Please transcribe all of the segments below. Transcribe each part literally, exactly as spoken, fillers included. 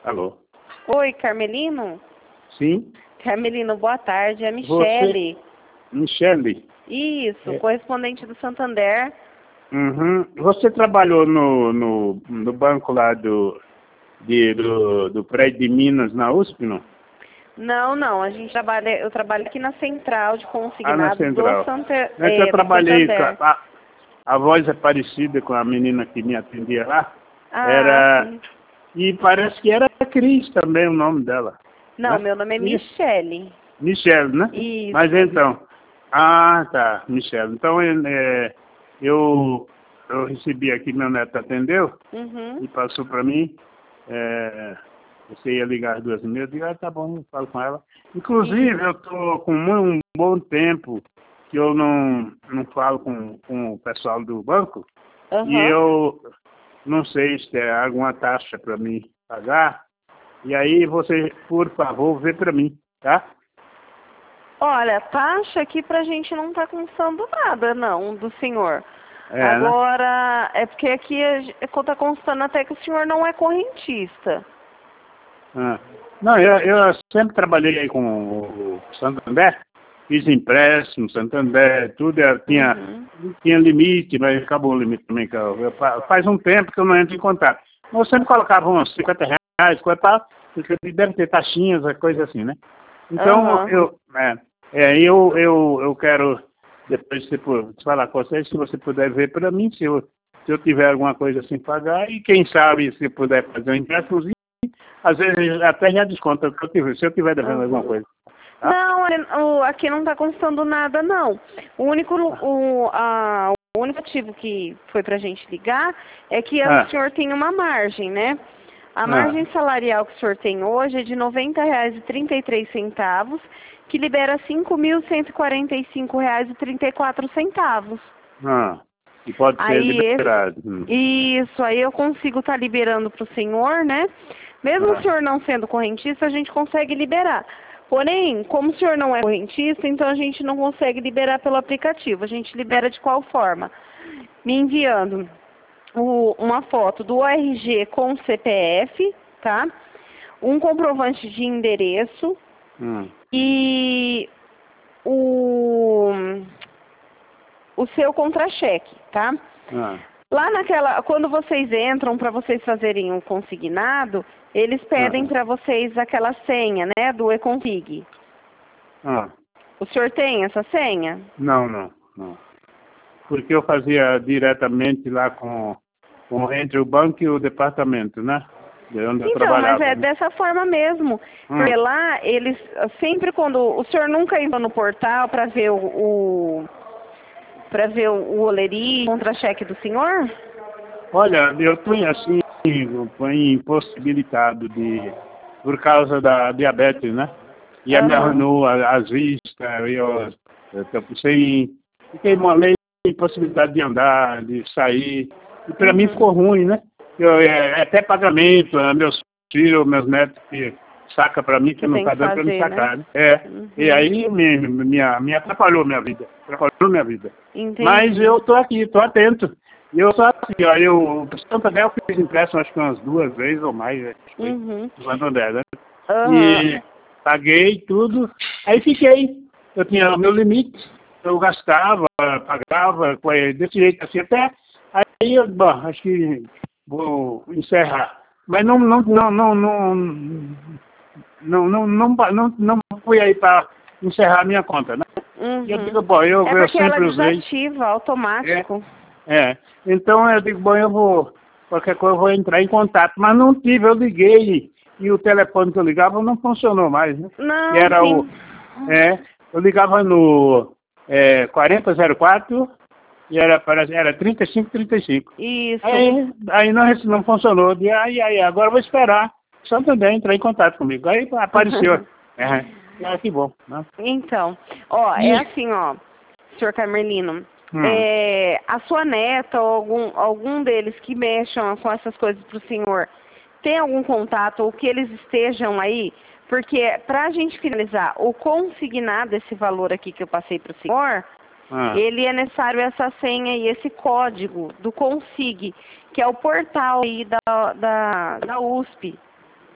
Alô? Oi, Carmelino? Sim? Carmelino, boa tarde. É a Michele. Você... Michele? Isso, É. correspondente do Santander. Uhum. Você trabalhou no, no, no banco lá do, de, do, do prédio de Minas, na U S P, não? Não, não. A gente trabalha, eu trabalho aqui na central de Ah, na consignados do, Central. Santa, É que eu é, do trabalhei, com Santander. a, a voz é parecida com a menina que me atendia lá. Ah, Era... sim. E parece que era Cris também o nome dela. Não, Né? meu nome é E... Michele. Michele, né? Isso. Mas então... Ah, tá, Michele. Então, é, eu, eu recebi aqui, meu neto atendeu Uhum. e passou para mim. É, você ia ligar às duas e meia, eu digo, ah, tá bom, eu falo com ela. Inclusive, eu tô com um bom tempo que eu não, não falo com, com o pessoal do banco e Uhum. eu não sei se tem alguma taxa para mim pagar. E aí você, por favor, vê para mim, tá? Olha, taxa aqui pra gente não tá constando nada, não, do senhor. É, Agora, é porque aqui está constando até que o senhor não é correntista. Ah. Não, eu, eu sempre trabalhei aí com o Santander, fiz empréstimo, Santander, tudo, eu tinha, Uhum. tinha limite, mas acabou o limite também. Que eu, eu, faz um tempo que eu não entro em contato. Eu sempre colocava uns cinquenta reais, coisa, porque deve ter taxinhas, coisa assim, né? Então, Uhum. eu, é, é, eu, eu, eu quero, depois se for, falar com vocês, se você puder ver para mim, se eu, se eu tiver alguma coisa assim pagar, e quem sabe se puder fazer um empréstimo, às vezes até já desconta, se eu tiver, se eu tiver devendo alguma Uhum. coisa. Tá? Não, o- aqui não está constando nada, não. O único, o, a, o único motivo que foi para a gente ligar é que o Ah, senhor tem uma margem, né? A ah, margem salarial que o senhor tem hoje é de noventa reais e trinta e três centavos, que libera cinco mil cento e quarenta e cinco reais e trinta e quatro centavos. ah, e pode ser Aí esse, liberado. Hum. isso, aí eu consigo estar liberando para o senhor, né? Mesmo o Ah, senhor não sendo correntista, a gente consegue liberar. Porém, como o senhor não é correntista, então a gente não consegue liberar pelo aplicativo. A gente libera de qual forma? Me enviando o, uma foto do O R G com C P F, tá? Um comprovante de endereço hum, e o, o seu contra-cheque, tá? ah, Lá naquela, quando vocês entram para vocês fazerem o consignado, eles pedem ah, para vocês aquela senha, né, do eConfig. ah. O senhor tem essa senha? Não, não, não. Porque eu fazia diretamente lá com, com entre o banco e o departamento, né? De onde eu Então, mas trabalhava, é né? dessa forma mesmo. Hum. Porque lá, eles, sempre quando, o senhor nunca entrou no portal para ver o, o para ver o, o olerim, contra-cheque do senhor? Olha, eu estou assim, tô impossibilitado de, por causa da diabetes, né? E a me Aham. arruinou a- as vistas, eu, eu tô sem, fiquei molei, impossibilidade de andar, de sair. E para mim Uhum. ficou ruim, né? Eu, é, é até pagamento, é, meus filhos, meus netos que saca para mim que Você não tem está que dando para me fazer, né? sacar, né? É. E Uhum. aí me, me, me atrapalhou minha vida, atrapalhou minha vida. Mas Entendi. eu tô aqui, tô atento. E eu só assim, ó, eu, o Santander eu fiz empréstimo acho que umas duas vezes ou mais, acho que foi, Uhum. do Santander, né? Aham. E paguei tudo, aí fiquei. Eu tinha o meu limite, eu gastava, pagava, foi desse jeito assim, até aí eu, bom, acho que vou encerrar. Mas não, não, não, não, não, não, não, não, não, não fui aí para encerrar a minha conta, né? E eu Uhum. digo, bom, eu, É eu porque ela sempre usei. desativa É, automático. é. Então eu digo, bom, eu vou, qualquer coisa eu vou entrar em contato. Mas não tive, eu liguei e o telefone que eu ligava não funcionou mais, né? E Não, era o, sim. é, eu ligava no é, quarenta zero quatro e era, para- era trinta e cinco trinta e cinco. Isso. Aí, aí não, não funcionou. E aí, aí, agora eu vou esperar só também entrar em contato comigo. Aí apareceu. É, ah, que bom. Né? Então, ó, é E, assim, ó, senhor Carmelino, hum, é, a sua neta ou algum, algum deles que mexam com essas coisas pro senhor, tem algum contato ou que eles estejam aí? Porque para a gente finalizar, o consignado, esse valor aqui que eu passei pro senhor, ah, ele é necessário essa senha e esse código do Consig, que é o portal aí da, da, da U S P.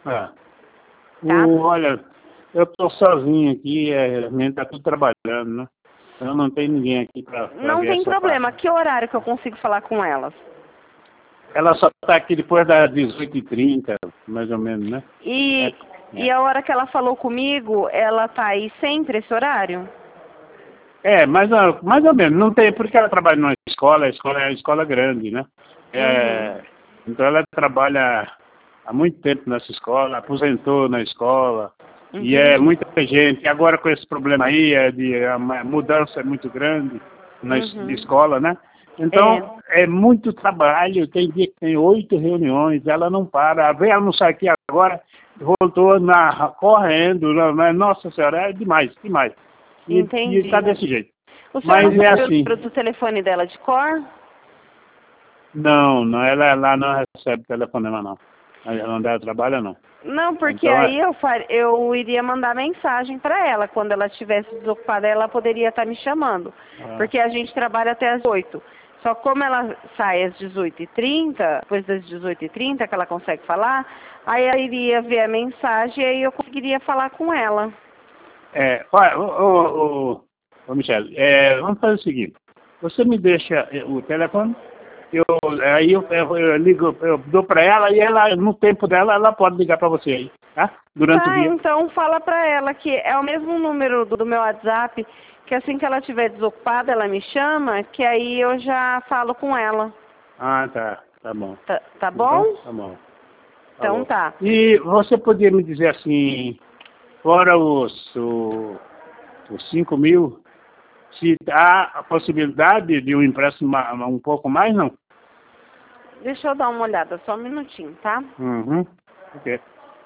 É. Tá? O, olha, eu estou sozinho aqui, é, a gente está tudo trabalhando, né? Eu não tenho ninguém aqui para Não ver tem essa problema. parte. Que horário que eu consigo falar com elas? Ela só está aqui depois das dezoito e trinta, mais ou menos, né? E, É, e é. a hora que ela falou comigo, ela tá aí sempre esse horário? É, mais, ou- mais ou menos. Não tem, porque ela trabalha numa escola, a escola é uma escola grande, né? Uhum. É, então ela trabalha há muito tempo nessa escola, aposentou na escola, e é Entendi. muita gente. E agora com esse problema aí, é de, a ma- mudança é muito grande na es- de Uhum. escola, né? É. Então, é muito trabalho, tem dia que tem oito reuniões, ela não para. Veio almoçar aqui agora, voltou na, correndo, na- nossa senhora, é demais, demais. E, e tá Entendi. desse jeito. O senhor Mas não é sabe o assim, número do telefone dela de cor? não, não, ela lá não recebe telefonema não. Ela não dá trabalho não. Não, porque Então aí é. eu, far... eu iria mandar mensagem para ela. Quando ela estivesse desocupada, ela poderia estar me chamando. Ah, Porque a gente trabalha até as oito. Só como ela sai às dezoito e trinta, depois das dezoito e trinta que ela consegue falar, aí ela iria ver a mensagem e aí eu conseguiria falar com ela. é, olha, ô, ô, ô, ô Michele, é, vamos fazer o seguinte. Você me deixa eh, o telefone, eu, aí eu, eu, eu ligo, eu dou para ela e ela, no tempo dela, ela pode ligar para você aí, tá? Durante o Tá, dia. então fala pra ela que é o mesmo número do, do meu WhatsApp, que assim que ela estiver desocupada, ela me chama, que aí eu já falo com ela. Ah, tá, tá bom. Tá, tá Então, bom? tá bom. Então Falou. tá. E você podia me dizer assim, fora os, o- os cinco mil, se há a possibilidade de um empréstimo ma- um pouco mais, não? Deixa eu dar uma olhada, só um minutinho, tá? Uhum. Ok.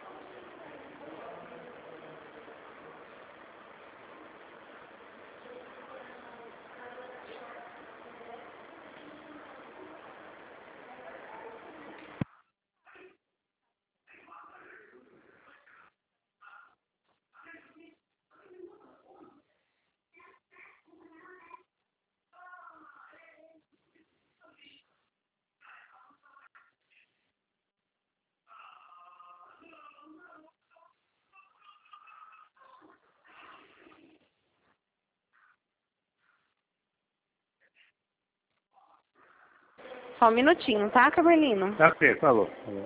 Só um minutinho, tá, Cabelino? Tá ok, falou. falou.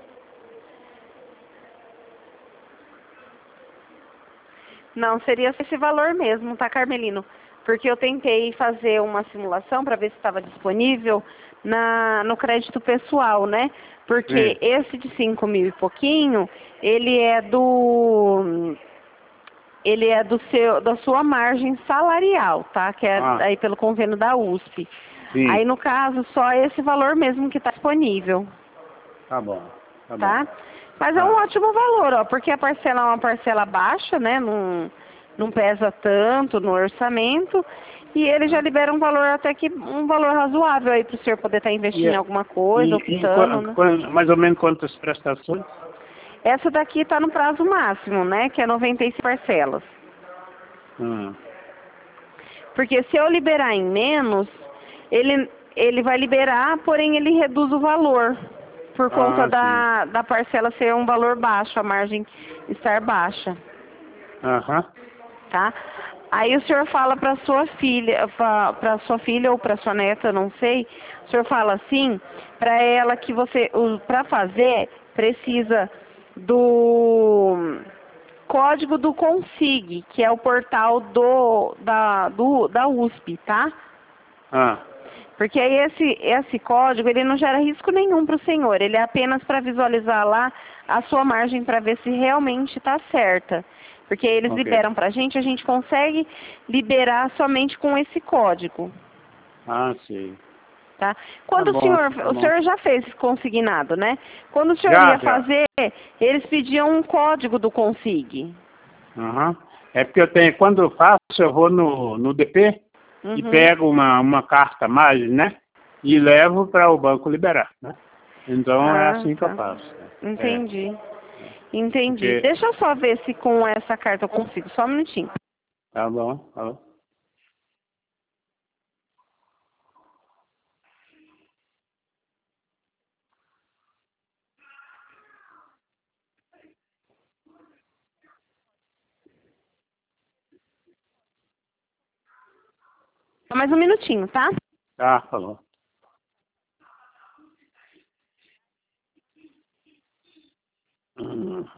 Não, seria esse valor mesmo, tá, Carmelino? Porque eu tentei fazer uma simulação para ver se estava disponível na, no crédito pessoal, né? Porque Sim, esse de cinco mil e pouquinho, ele é do ele é do seu, da sua margem salarial, tá? Que é ah, aí pelo convênio da U S P. sim, Aí no caso só esse valor mesmo que está disponível, tá bom, tá bom. tá? Mas é um Ah, ótimo valor, ó, porque a parcela é uma parcela baixa, né? Não, não pesa tanto no orçamento. E ele já ah. libera um valor até que um valor razoável aí para o senhor poder estar E, investindo em é- alguma coisa, e, e optando, qua- né? qua- mais ou menos quantas prestações? Essa daqui está no prazo máximo, né? Que é noventa e seis parcelas. Ah, Porque se eu liberar em menos, ele, ele vai liberar, porém ele reduz o valor. Por conta ah, sim. da, da parcela ser um valor baixo, a margem estar baixa, Aham. tá? Aí o senhor fala para sua filha, para sua filha ou para sua neta, não sei, o senhor fala assim, para ela que você, para fazer, precisa do código do Consig, que é o portal do, da, do, da U S P, tá? Ah, Porque aí esse, esse código, ele não gera risco nenhum para o senhor, ele é apenas para visualizar lá a sua margem para ver se realmente está certa. Porque eles ok. liberam para a gente, a gente consegue liberar somente com esse código, Ah, sim. tá? Tá Quando o bom, senhor, tá o bom. senhor já fez esse consignado, né? Quando o senhor Já, ia já. fazer, eles pediam um código do Consig. Aham. É porque eu tenho, quando eu faço, eu vou no, no D P e Uhum. pego uma, uma carta mais, né? E levo para o banco liberar, né? Então é Ah, assim que eu tá. faço. É, Entendi. Entendi. porque Deixa eu só ver se com essa carta eu consigo. Só um minutinho. tá bom, tá bom. Só mais um minutinho, tá? Tá, falou. Hum.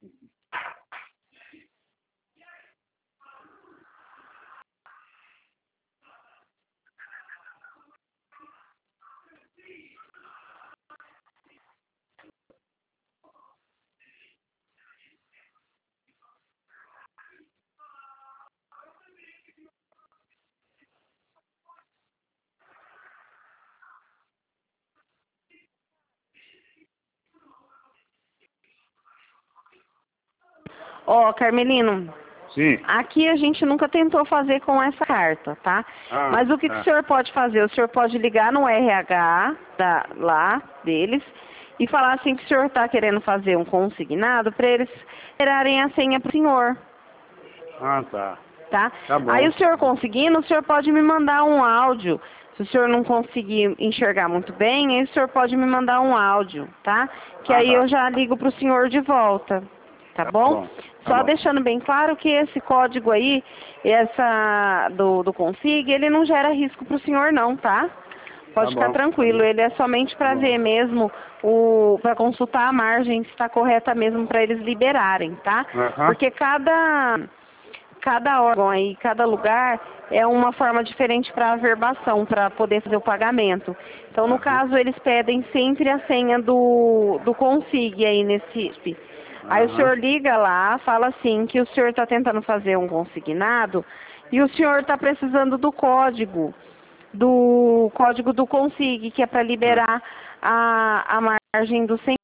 Ó, Carmelino, Sim. aqui a gente nunca tentou fazer com essa carta, tá? Ah, Mas o que, que tá. o senhor pode fazer? O senhor pode ligar no R H da, lá deles e falar assim que o senhor está querendo fazer um consignado para eles gerarem a senha para o senhor, Ah, tá. tá? Tá bom. Aí o senhor conseguindo, o senhor pode me mandar um áudio. Se o senhor não conseguir enxergar muito bem, aí o senhor pode me mandar um áudio, tá? Que Ah, aí tá. eu já ligo para o senhor de volta, tá Tá bom? bom. Tá Só bom. deixando bem claro que esse código aí, essa do, do Config, ele não gera risco para o senhor não, tá? Pode Tá ficar bom. Tá tranquilo, bom. ele é somente Tá para bom. ver mesmo, o para consultar a margem se está correta mesmo para eles liberarem, tá? Aham. Porque cada, cada órgão aí, cada lugar é uma forma diferente para averbação, para poder fazer o pagamento. Então, no Aham. caso, eles pedem sempre a senha do, do Config aí nesse... Aí o Aham. senhor liga lá, fala assim que o senhor está tentando fazer um consignado e o senhor está precisando do código, do código do Config, que é para liberar a, a margem do cem,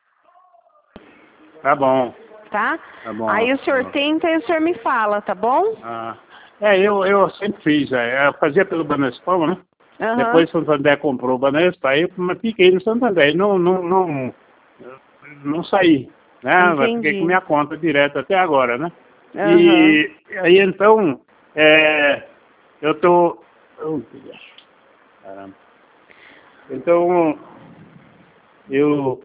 Tá bom. tá? Tá bom. Aí o Tá senhor bom. tenta e o senhor me fala, tá bom? Ah. É, eu, eu sempre fiz. É, eu fazia pelo Banespal, né? Aham. Depois o Santander comprou o Banespa, aí eu fiquei no Santander. Não, não, não, não saí, né? Mas fiquei com Entendi. minha conta direta até agora, né? Aham. E aí então, é, eu tô. Oh, caramba. Então, eu.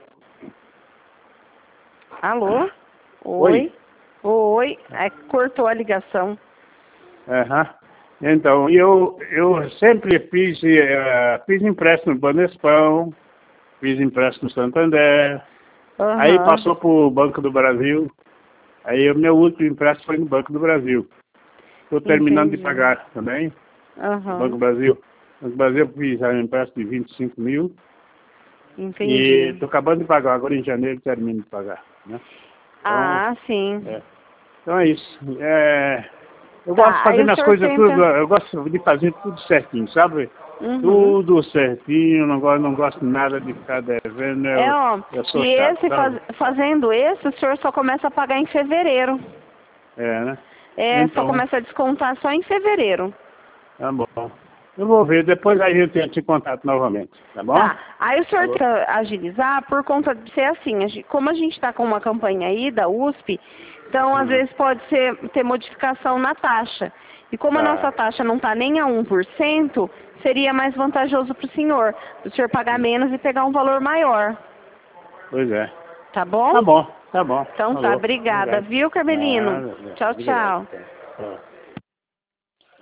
Alô? Oi? Oi? Oi? É, cortou a ligação. Aham. Então, eu, eu sempre fiz, eh, fiz empréstimo no Banespão, fiz empréstimo no Santander, aí Aham. passou para o Banco do Brasil, aí o meu último empréstimo foi no Banco do Brasil. Estou terminando de Entendi. pagar também, no Banco do Aham. Brasil. No Banco do Brasil eu fiz um empréstimo de vinte e cinco mil e Entendi. estou acabando de pagar, agora em janeiro termino de pagar, né? Então, Ah, sim. é, então é isso. É, eu gosto de Tá, aí fazer o minhas senhor coisas tudo, tenta... eu gosto de fazer tudo certinho, sabe? Uhum. Tudo certinho, não gosto, não gosto nada de ficar devendo, É, eu, ó, eu sou e chato, esse, faz, sabe? fazendo esse, o senhor só começa a pagar em fevereiro. É, né? É, só Então, começa a descontar só em fevereiro. tá bom. Eu vou ver, depois a gente entra em contato novamente, tá bom? Tá, aí o senhor Falou. tenta agilizar por conta de ser assim, a gen- como a gente está com uma campanha aí da U S P, então às Hum, vezes pode ser, ter modificação na taxa. E como a nossa tá. taxa não está nem a um por cento, seria mais vantajoso para o senhor, o senhor pagar Hum, menos e pegar um valor maior, Pois é. tá bom? Tá bom, tá bom. Então tá, Falou. obrigada, Obrigado. viu, Carmelino? Nada, Tchau, obrigado. tchau. Tá. Tá.